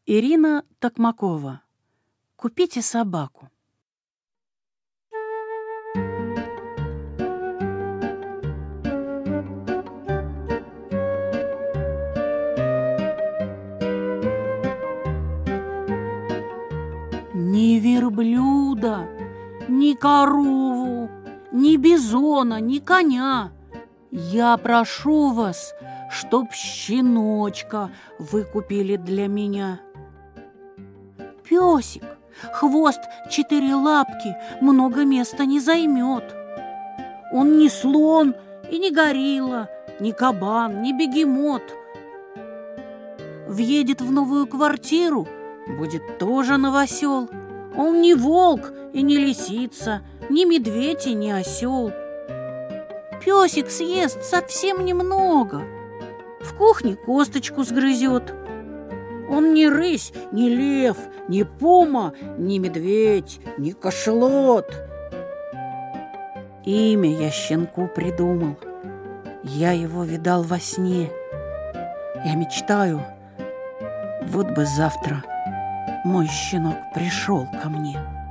Ирина Токмакова. Купите собаку. Ни верблюда, ни корову, ни бизона, ни коня. Я прошу вас, чтоб щеночка вы купили для меня. Песик, хвост 4 лапки, много места не займет. Он не слон и не горилла, не кабан, не бегемот. Въедет в новую квартиру, будет тоже новосел. Он не волк и не лисица, не медведь и не осел. Песик съест совсем немного, в кухне косточку сгрызет. Он не рысь, не лев, не пума, не медведь, не кашалот. Имя я щенку придумал. Я его видал во сне. Я мечтаю, вот бы завтра мой щенок пришел ко мне.